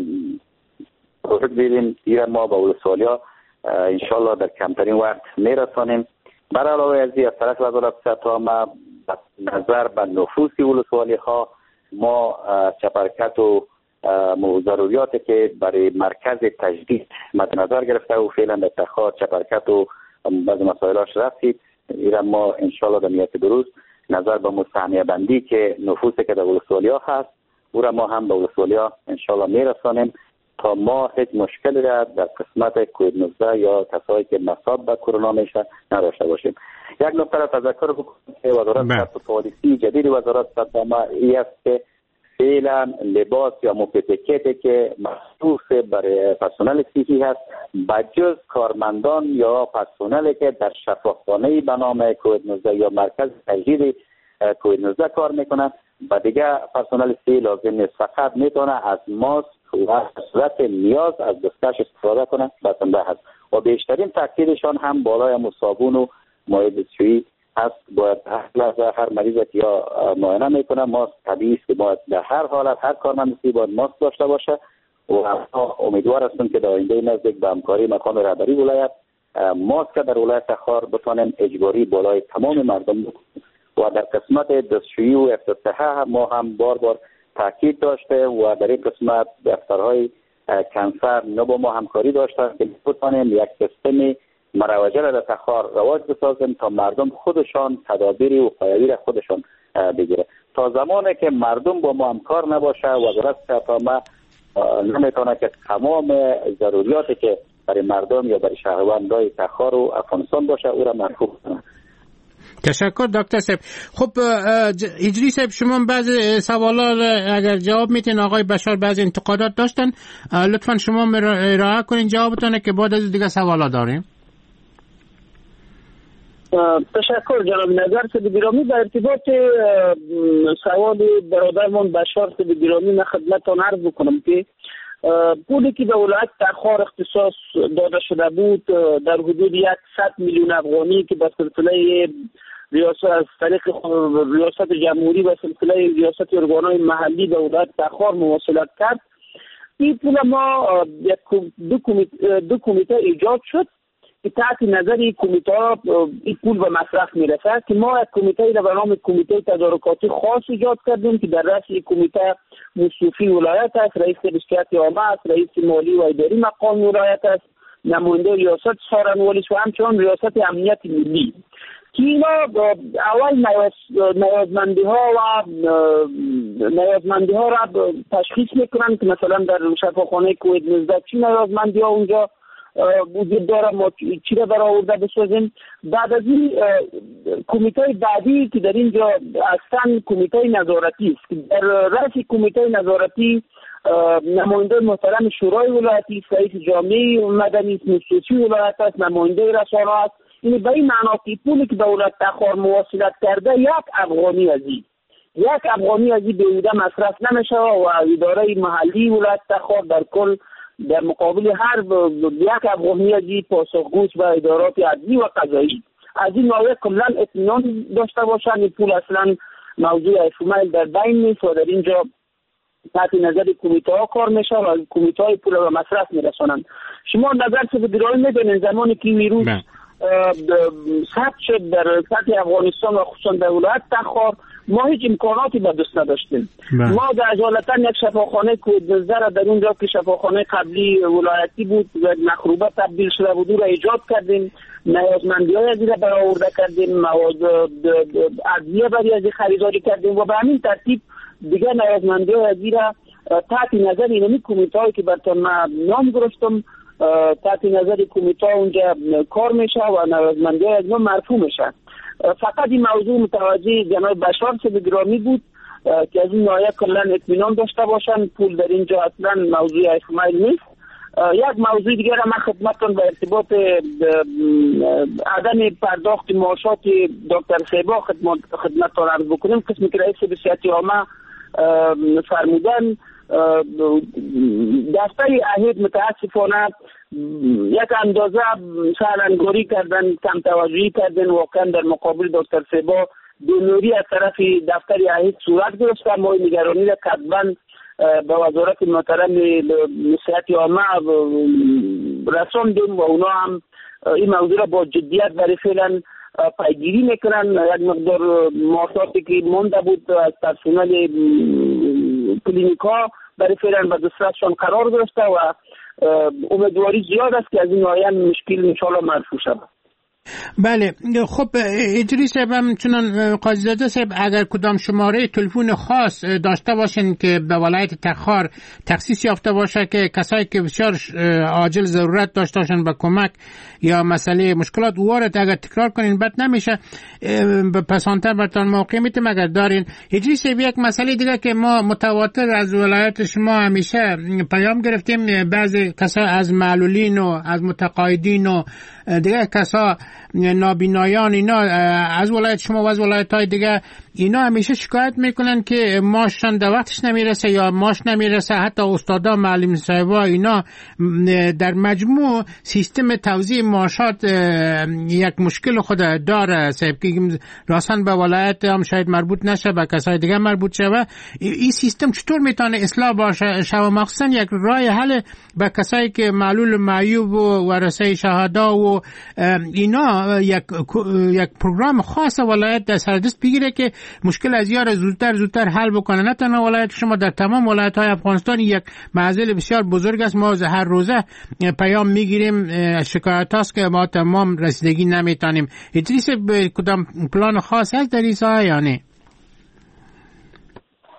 پروژه دیدیم. ایران ما با ولسوالی ها انشالله در کمترین وقت میرسانیم. بر علاوه از این از طرف وزارت صحت ما نظر به نفوس ولسوالی ها ما چپرکت و ضروریاتی که برای مرکز تجدید مد نظر گرفته و فعلا در تخار چپرکت و بعض مسائلاش رسید. ایران ما انشالله در نیت دروز نظر به مستحمیه بندی که نفوسی که در ولسوالی ها هست او را ما هم به ولسوالی ها انشالله میرسانیم تا ما هیچ مشکلی را در قسمت کووید نوزده یا کسایی که مصاب به کرونا میشه نداشته باشیم. یک نکته را تذکر بکنم که وزارت صحت پالیسی جدید وزارت صحت ما ای است که فعلا لباس یا موپتکتی که مخصوص برای پرسنل صحی هست بجز کارمندان یا پرسنلی که در شفاخانه به نام کووید نوزده یا مرکز تجدید کووید نوزده کار میکنن و دیگه پرسنل صحی لازم نیست. فقط میتونه از ماسک و صورت نیاز از دستکش استفاده کنه بسنده هست و بیشترین تاکیدشان هم بالای صابون و مایع دستشویی هست. باید هر لحظه هر مریض یا معاینه میکنه ماسک طبیعی است که باید در هر حالت هر کارمند صحی باید ماسک داشته باشه و امیدوار هستم که در آینده نزدیک به همکاری مقام رهبری ولایت ماسک در ولایت تخار بتوانیم اجباری بالای تمام مردم بکنیم. و در قسمت دستشویی و افتتاح ما هم بار بار تاکید داشته و در این قسمت دفترهای کنسر نه با ما همکاری داشتن که بتوانیم یک سیستم مروجه را در تخار رواج بسازیم تا مردم خودشان تدابیر وقایوی را خودشان بگیره. تا زمانی که مردم با ما همکار نباشه وزارت صحت ما نمیتونه که تمام ضروریاتی که برای مردم یا برای شهروندان تخار و افغانستان باشه او را مرفوع کنه. تشکر دکتر صاحب. خب اجری صاحب، شما بعض سوالات اگر جواب میتین، آقای بشار بعض انتقادات داشتن، لطفا شما ارائه کنین جوابتونه که بعد از دیگه سوالا داریم. تشکر جناب نظر صاحب گرامی. در ارتباط سوال برادرمان بشار صاحب گرامی من خدمتتان عرض بکنم که پولی که به ولایت تخار اختصاص داده شده بود در حدود صد میلیون افغانی که به سلسله ریاست از طریق ریاست جمهوری و سلسله ریاست ارگان‌های محلی به ولایت تخار مواصلت کرد. این پول ما دو کمیته, دو کمیته ایجاد شد که تحت نظر این کمیته این پول به مصرف میرسه که ما یک کمیته را به نام کمیته تدارکاتی خاص ایجاد کردیم که در رأس این کمیته مصوفی ولایت است، رئیس رشتیات عامه است، رئیس مالی و اداری مقام ولایت است، نماینده ریاست سارنوالی و همچنان ریاست امنیت ملی که اینا اول نیازمندی ها و نیازمندی ها را تشخیص میکنن که مثلا در شفاخانه کووید نوزده چی نیازمندی ها اونجا وجود داره، ما چی را برآورده بسازیم. بعد از این کمیته بعدی که در اینجا اصلا کمیته نظارتی است که در رأس کمیته نظارتی نماینده محترم شورای ولایتی، رئیس جامعه مدنی مصوفی ولایت است، نماینده رسانه است. این به این معنا که پولی که به ولایت تخار مواصلت کرده یک افغانی از این یک افغانی از این بیهوده مصرف نمیشه و اداره محلی ولایت تخار در کل در مقابل هر یک افغانی از این پاسخگوش به ادارات عدلی و قضایی از این نوع کلا اطمینان داشته باشن. این پول اصلا موضوع اشمال در بین نیست و در اینجا تحت نظر کمیته ها کار میشه و کمیته های پول را مصرف میرسانن. شما نظر چه بدرای میدونین زمانی که ویروس ثبت شد در سطح افغانستان و خصوصا در ولایت تخار ما هیچ امکاناتی به دست نداشتیم. ما در اجالتا یک شفاخانه کووید نوزده را در اونجا که شفاخانه قبلی ولایتی بود و مخروبه تبدیل شده بود را ایجاد کردیم، نیازمندی های از را برآورده کردیم، مواد ادویه برای از خریداری کردیم و به همین ترتیب دیگه نیازمندی های از را تحت نظر اینمی کمیته هایی که براتون نام گرفتم تحت نظر کمیته اونجا کار میشه و نیازمندی های از ما مرفوع میشه. فقط این موضوع متوجه جناب بشار صاحب گرامی بود که از این ناحیه کلا اطمینان داشته باشن پول در اینجا اصلا موضوع اشمال نیست. یک موضوع دیگر من خدمتتون به ارتباط عدم پرداخت معاشات دکتر سیبا خدمت خدمتتون عرض بکنیم. قسمی که رئیس بسیاتی عامه فرمودن دفتر اهید متاسفانه یک اندازه سالنگاری کردن، کم توجهی کردن، واقعا در مقابل دکتر سیبا دونوری از طرف دفتر اهید صورت گرفت. ما نگرانی را کتباً به وزارت محترم صحت عامه رساندیم و اونا هم این موضوع را با جدیت برای فعلا پیگیری میکنن. یک مقدار معاشاتی که مونده بود از پرسنل کلینیک ها برای فعلا به دسترسشان قرار گرفته و امیدواری زیاد است که از این ناحیه مشکل انشاءالله مرفوع شود. بله خب ادریس صاحب همچنان قاضی زاده صاحب اگر کدام شماره تلفن خاص داشته باشین که به ولایت تخار تخصیص یافته باشه که کسایی که بسیار عاجل ضرورت داشته باشن به کمک یا مسئله مشکلات وارد اگر تکرار کنین بد نمیشه پسانتر براتون موقع میتیم اگر دارین. ادریس صاحب یک مسئله دیگه که ما متواتر از ولایت شما همیشه پیام گرفتیم بعضی کسا از معلولین و از متقاعدین و دیگه کسا نابینایان اینا از ولایت شما و از ولایت های دیگه اینا همیشه شکایت میکنن که ماششان در وقتش نمیرسه یا ماش نمیرسه. حتی استادا معلم صاحبا اینا در مجموع سیستم توزیع معاشات یک مشکل خود داره صاحب که راستن به ولایت هم شاید مربوط نشه به کسای دیگه مربوط شه. این سیستم چطور میتونه اصلاح باشه شما مخصوصا یک راه حل به کسایی که معلول معیوب و ورثه شهدا و اینا یک یک پروگرام خاص ولایت در سردست بگیره که مشکل از یار زودتر زودتر حل بکنه. نه تنها ولایت شما در تمام ولایت های افغانستان یک معضل بسیار بزرگ است. ما هر روزه پیام میگیریم شکایت هاست که ما تمام رسیدگی نمیتونیم. ادریس به کدام پلان خاص هست در این ساحه یا نه؟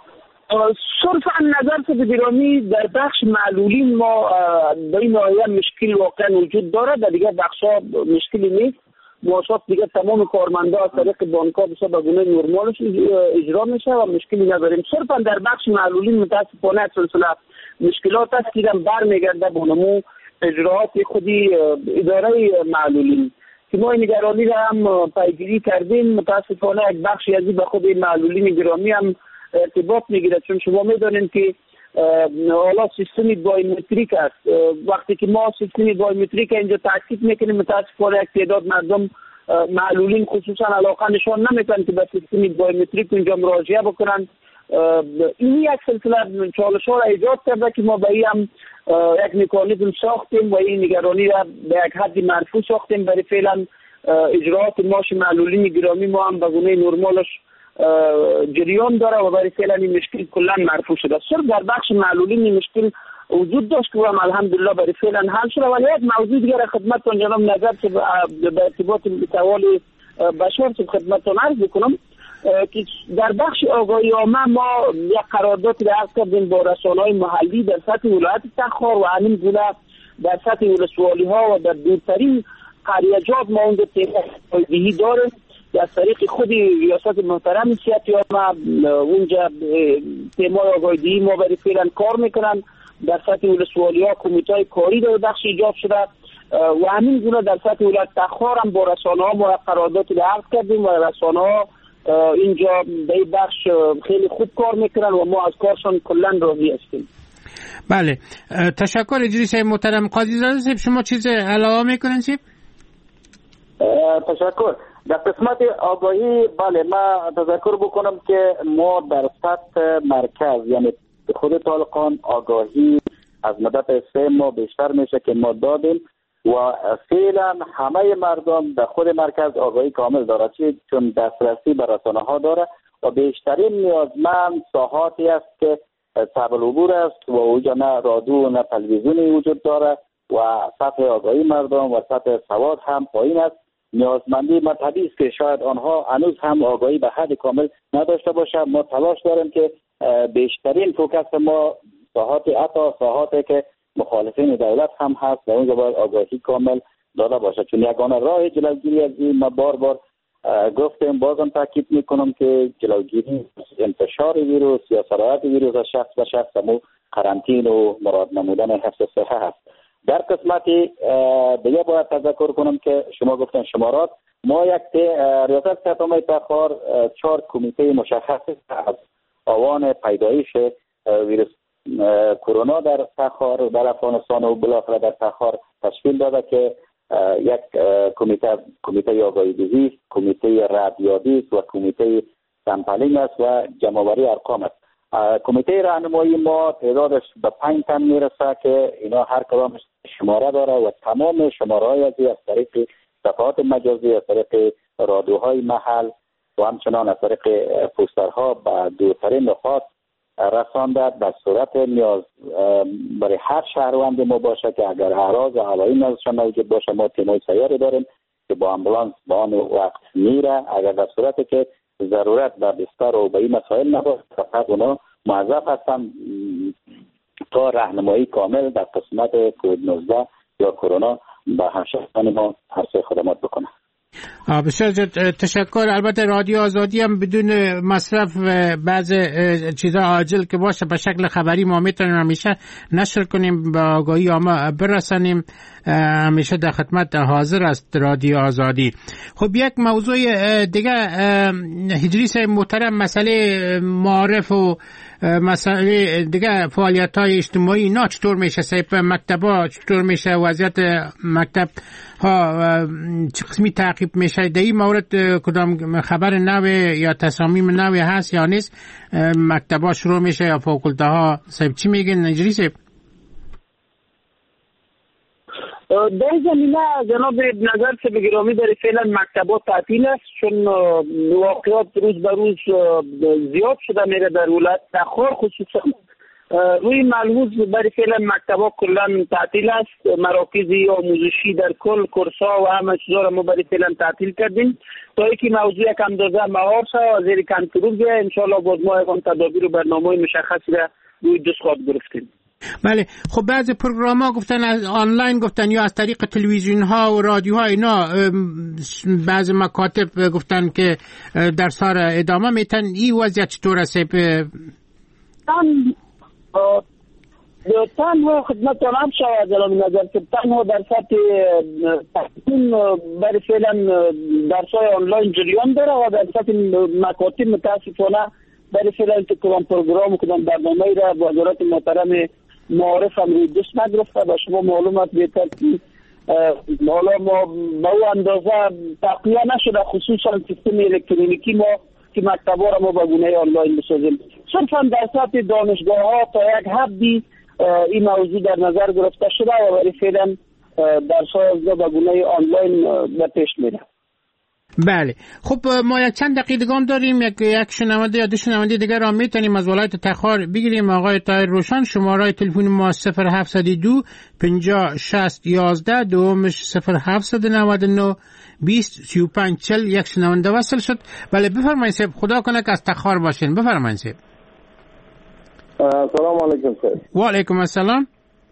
صرفا نظر که گرامی در بخش معلولین ما در این ناحیه مشکل واقعا وجود داره، در دیگه بخشا مشکلی نیست. معاشات دیگه تمام کارمندا از طریق بانک‌ها بسیار به گونه نرمالش اجرا میشه و مشکلی نداریم. صرفا در بخش معلولین متاسفانه سلسله مشکلات است که برمیگرده به نمو اجراات خودی اداره معلولین که ما نگرانی را هم پیگیری کردیم. متاسفانه یک بخشی از به خود معلولین گرامی هم ارتباط میگیره، چون شما میدونید که حالا سیستم بایومتریک است. وقتی که ما سیستم بایومتریک اینجا تاکید میکنیم، متاسفانه یک تعداد مردم معلولین خصوصا علاقه نشان نمیکنن که به سیستم بایومتریک اونجا مراجعه بکنن. این یک سلسله چالش ها را ایجاد کرده که ما به این هم یک مکانیزم ساختیم و این نگرانی را به یک حد مرفوع ساختیم. برای فعلا اجراات ماش معلولین گرامی ما هم به گونه نرمالش جریان داره و برای فعلا این مشکل کلا مرفوع شده. صرف در بخش معلولین این مشکل وجود داشت که هم الحمدلله برای فعلا حل شده. ولی یک موضوع دیگر را خدمتتون جناب نظر که به ارتباط سوال بشار که خدمتتون عرض بکنم که در بخش آگاهی عامه ما یک قراردادی را عرض کردیم با رسانه‌های محلی در سطح ولایت تخار و همین گونه در سطح ولسوالی ها و در دورترین قریه‌جات ما اونجا تیم‌های داریم که از طریق خود ریاست محترم سیاسی عامه اونجا تیم‌های آگاهی ما برای فعلا کار میکنن. در سطح ولسوالی ها کمیته کاری در بخش ایجاد شده و همین گونه در سطح ولایت تخار هم با رسانه‌ها ما قراردادی را عرض کردیم و رسانه‌ها اینجا به این بخش خیلی خوب کار میکنن و ما از کارشان کلا راضی هستیم. بله، تشکر. ادریس محترم. قاضی زاده صاحب شما چیز علاوه میکنین صاحب؟ تشکر. در قسمت آگاهی بله ما تذکر بکنم که ما در سطح مرکز یعنی خود طالقان آگاهی از مدت سه ماه بیشتر میشه که ما دادیم و فعلا همه مردم در خود مرکز آگاهی کامل داره، چون دسترسی به رسانه ها داره و بیشترین نیازمند ساحاتی است که صعب العبور است و اونجا نه رادیو نه تلویزیونی وجود داره و سطح آگاهی مردم و سطح سواد هم پایین است. نیازمندی مطلبی است که شاید آنها هنوز هم آگاهی به حد کامل نداشته باشه. ما تلاش داریم که بیشترین فوکس ما ساحات حتی ساحاتی که مخالفین دولت هم هست و اونجا باید آگاهی کامل داده باشه، چون یگانه راه جلوگیری از این ما بار بار گفتیم بازم تاکید میکنم که جلوگیری انتشار ویروس یا سرایت ویروس از شخص به شخص مو قرنطین و مراد نمودن حفظ صحه هست. در قسمتی دیگه باید تذکر کنم که شما گفتن شمارات، ما یک ریاست صحت عامه تخار چهار کمیته مشخص از آوان پیدایش ویروس کرونا در تخار در افغانستان و بالاخره در تخار تشکیل داده که یک کمیته کمیته آگاهی دهی، کمیته ردیابی و کمیته سمپلینگ است و جمع‌آوری ارقام است. کمیته راهنمایی ما تعدادش به پنج تن میرسه که اینا هر کدامش شماره داره و تمام شماره‌های از طریق صفحات مجازی، از طریق رادیوهای محل و همچنان از طریق پوسترها به دورترین نقاط رسانده به صورت نیاز برای هر شهروند ما باشه که اگر اعراض هوایی نزدشان موجود باشه ما تیم‌های سیاری داریم که با امبولانس با آن وقت میره. اگر در صورتی که ضرورت به بستر و به این مسائل نباشه فقط اونا موظف هستن تا راهنمایی کامل در قسمت کووید نوزده یا کرونا به همشهریان ما هر خدمات بکنه. بسیار تشکر. البته رادیو آزادی هم بدون مصرف بعض چیزا عاجل که باشه به شکل خبری ما میتونیم همیشه نشر کنیم، به آگاهی عامه برسانیم. همیشه در خدمت حاضر است رادیو آزادی. خب یک موضوع دیگه ادریس محترم، مسئله معارف و مسئله دیگه فعالیت های اجتماعی اینا چطور میشه؟ سیپ مکتبا چطور میشه؟ وضعیت مکتب ها چه قسمی تعقیب میشه؟ در این مورد کدام خبر نو یا تصامیم نو هست یا نیست؟ مکتبا شروع میشه یا فاکولته ها؟ سیپ چی میگن ادریس؟ در زمینه جناب نظر که بگرامی در فعلا مکتبات تعطیل است، چون واقعات روز به روز زیاد شده میره در ولایت تخار خصوصا روی ملحوظ برای فعلا مکتبا کلا تعطیل است. مراکز آموزشی در کل کورس‌ها و همه چیزا را ما برای فعلا تعطیل کردیم تا اینکه موضوع یک اندازه مهار شد و زیر کنترل بیاید. ان شاء الله باز ما یک تدابیر و برنامه‌های مشخصی را روی دست خواهد گرفتیم. بله. خب بعضی پروگرام ها گفتن از آنلاین گفتن یا از طریق تلویزیون ها و رادیوها اینا بعضی مکاتب گفتن که درس ها را ادامه میتن. این وضعیت چطور است؟ تنها خدمت هم شود جلال نظر که تنها در سطح تحصیل برای فعلا درس های آنلاین جریان داره و در سطح مکاتب متاسفانه برای فعلا کدام پروگرام و کدام برنامه‌ای را با وزارت محترم معارف هم روی دست نگرفته. با شما معلومات بهتر که حالا ما به او اندازه تقویه نشده، خصوصا سیستم الکترونیکی ما که مکتبا را ما به گونه آنلاین بسازیم. صرفا در سطح دانشگاه ها تا یک حدی این موضوع در نظر گرفته شده و برای فعلا درس ها به گونه آنلاین به پیش میره. بله. خب ما یک چند دقیقه دیگه داریم. یک یک شنونده یا دو شنونده دیگر را میتونیم از ولایت تخار بگیریم. آقای طاهر روشن، شماره تلفن ما صفر هفت دو پنجاه شصت یازده، دومش صفر هفت نه نه بیست سی و پنج چل. یک شنونده وصل شد. بله بفرمایید صاحب. خدا کنه که از تخار باشین. بفرمایید صاحب. سلام علیکم صاحب. و علیکم السلام.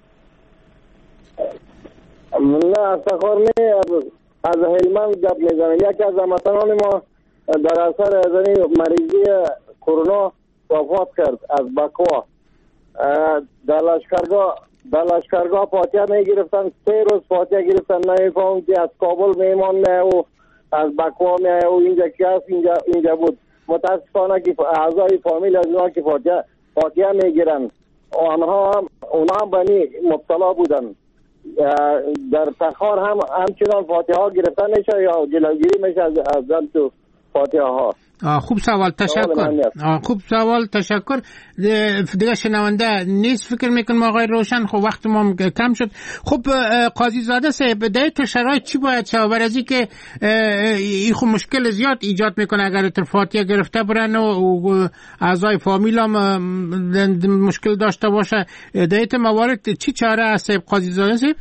نه از تخار نه، از هلمند گپ میزنم. یکی از هموطنان ما در اثر از مریضی کرونا وفات کرد از بکوا. در لشکرگاه در لشکرگاه فاتحه میگرفتن، سه روز فاتحه گرفتن، نمیفهم که از کابل میمان نه و از بکوا نه و اینجا که هست اینجا, اینجا بود. متاسفانه که اعضای فامیل از اونا که فاتحه فاتحه میگیرن آنها هم اونا هم بنی مبتلا بودن. در تخار هم همچنان فاتحه ها گرفتن میشه یا جلوگیری میشه از از تو فاتحه ها؟ خوب سوال، تشکر. خوب سوال، تشکر. دیگه شنونده نیست فکر میکنم آقای روشن. خب وقت ما کم شد. خب قاضی زاده صاحب، در تو شرایط چی باید شود برای از اینکه این خب مشکل زیاد ایجاد میکنه اگر تر فاتحه گرفته برن و اعضای فامیل هم مشکل داشته باشه؟ در تو موارد چی چاره است قاضی زاده صاحب؟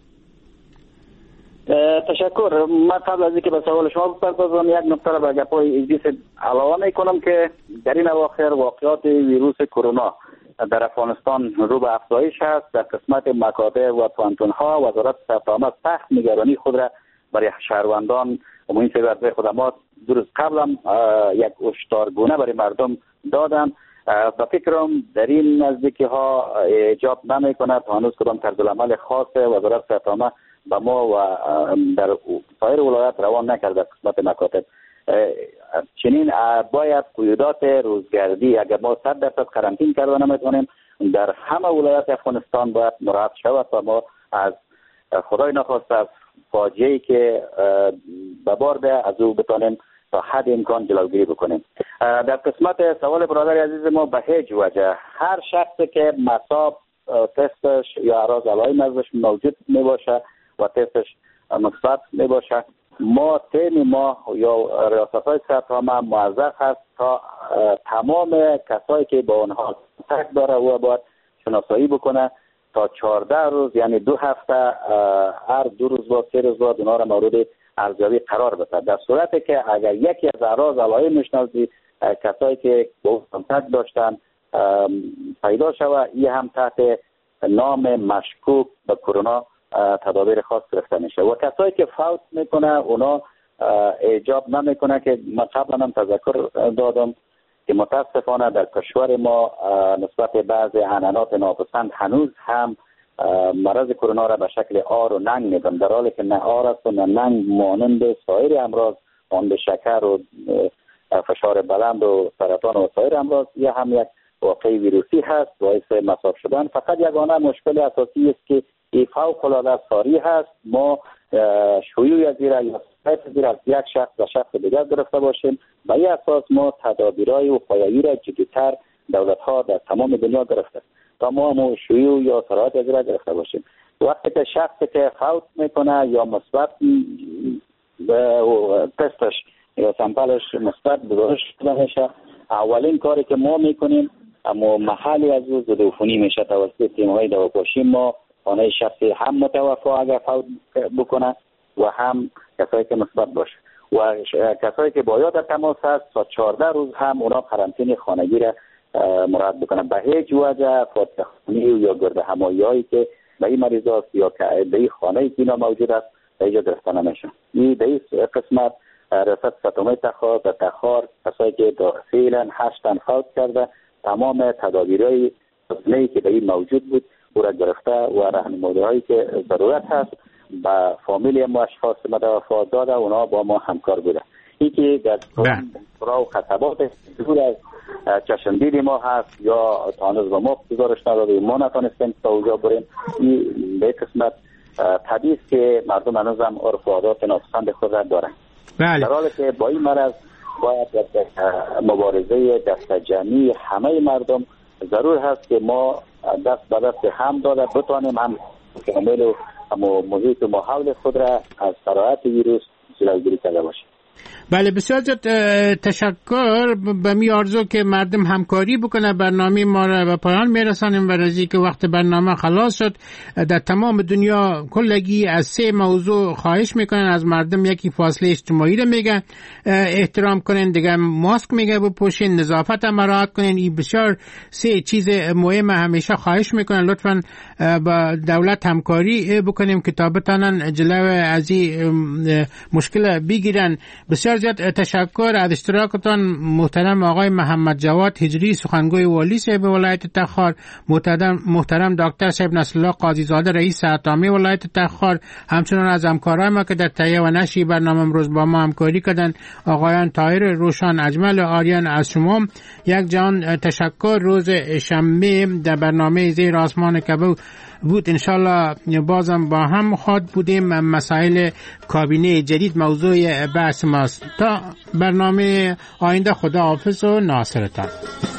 تشکر. من قبل از اینکه به سوال شما بپردازم یک نکته را به گپای ایدیس علاوه میکنم که در این اواخر واقعات ویروس کرونا در افغانستان رو به افزایش است. در قسمت مکاتب و پانتون ها وزارت صحت عامه سخت نگرانی خود را برای شهروندان و این سبب خدمات دو روز قبل هم یک هشدارگونه برای مردم دادن. و فکرم در این نزدیکی ها ایجاب نمیکنه تا هنوز کدام طرز العمل خاص وزارت صحت عامه با ما و در سایر ولایات روان نکرده. قسمت مکاتب چنین باید قیودات روزگردی اگر ما صد درصد قرنطین کرده نمیتونیم در همه ولایات افغانستان باید مراعات شود و ما از خدای نخواسته از فاجعه‌ای که به بار از او بتونیم تا حد امکان جلوگیری بکنیم. در قسمت سوال برادر عزیز ما به هیچ وجه هر شخصی که مصاب تستش یا اعراض علائم ازش موجود می باشه و تستش مثبت می باشه، ما تیم ما یا ریاست‌های صحت عامه موظف هست تا تمام کسایی که با آنها تک داره و باید شناسایی بکنه تا چهارده روز، یعنی دو هفته، هر دو روز و سه روز بعد اونها را مورد ارزیابی قرار بده. در صورتی که اگر یکی از اعراض علائم میشناسی کسایی که با کانتاکت داشتن پیدا شود، این هم تحت نام مشکوک به کرونا تدابیر خاص گرفته میشه. و کسایی که فوت میکنه اونا ایجاب نمیکنه که من قبلا هم تذکر دادم که متاسفانه در کشور ما نسبت به بعضی عنعنات ناپسند هنوز هم مرض کرونا را به شکل آر و ننگ میدن، در حالی که نه آر است و نه ننگ مانند سایر امراض مانند شکر و فشار بلند و سرطان و سایر امراض یا هم یک واقعی ویروسی هست باعث مصاب شدن. فقط یگانه مشکل اساسی است که این فوق العاده ساری هست. ما شیوع از زیر یا زیر از یک شخص به شخص دیگر گرفته باشیم. به این اساس ما تدابیرهای وقایعی را جدی‌تر دولت‌ها در تمام دنیا گرفته تا ما هم شیوع یا سرایت از زیر گرفته باشیم. وقتی که شخصی که فوت میکنه یا مثبت تستش یا سامپلش مثبت گزارش شده میشه، اولین کاری که ما میکنیم اما محلی از او ضد عفونی میشه توسط تیم‌های دواپاشی ما خانه شخصی هم متوفا اگر فوت بکنه و هم کسایی که مثبت باشه و کسایی که با یا در تماس هست تا چهارده روز هم اونا قرنطینه خانگی را مراد بکنن. به هیچ وجه فاتحخانی یا گرد همایی‌هایی که به این مریض هست یا که به این خانه که اینا موجود است به اینجا گرفته نمیشن. این به این قسمت رسد ستمه تخار در تخار کسایی که فعلا هشت تن فوت کرده تمام تدابیرهای سازمه‌ای که به این موجود بود او را گرفته و راهنمایی‌هایی که ضرورت هست با فامیل ما اشخاص متوفا داده اونا با ما همکار بوده. این که در قرا و خطبات دور از چشمدید ما هست یا تانوز با ما گزارش نداده ما نتانستیم تا اونجا بریم. این به قسمت طبیعی است که مردم هنوز هم عرف و عادات ناپسند خود را دارن. بله. در حالی که با این مرض باید مبارزه دست جمعی همه مردم ضرور هست که ما دست به دست هم داده بتوانیم هم کامل و محیط و ماحول خود را از سرایت ویروس جلوگیری کرده باشیم. بله بسیار زیاد تشکر. به می آرزو که مردم همکاری بکنه برنامه ما را به پایان میرسانیم و رزی که وقت برنامه خلاص شد. در تمام دنیا کلگی از سه موضوع خواهش میکنن از مردم. یکی فاصله اجتماعی را میگن احترام کنین، دیگه ماسک میگه بپوشین، نظافت هم مراعات کنین. این بسیار سه چیز مهم همیشه خواهش میکنن لطفاً با دولت همکاری بکنیم که تا بتانن جلو از این مشکل بگیرن. بسیار زیاد تشکر از اشتراکتان محترم آقای محمد جواد هجری سخنگوی والی صاحب ولایت تخار، محترم محترم دکتر صاحب نصرالله قاضی زاده رئیس عطامی ولایت تخار، همچنان از همکارای ما که در تهیه و نشر برنامه امروز با ما همکاری کردند آقایان طاهر روشن اجمل آریان. از شما یک جان تشکر. روز شنبه در برنامه زیر آسمان کبو بود انشالله بازم با هم خواهد بودیم. مسائل کابینه جدید موضوع بحث ماست. تا برنامه آینده خدا حافظ و ناصرتان.